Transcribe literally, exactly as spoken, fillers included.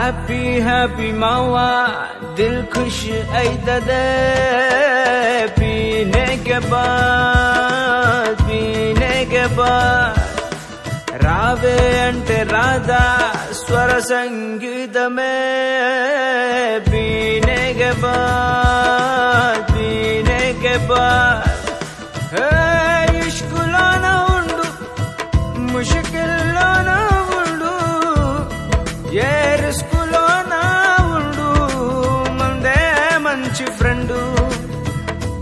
happy happy मावा दिल खुश ऐतदे पीने के बाद पीने के बाद रावे अंटे राधा स्वर संगीत में पीने के बाद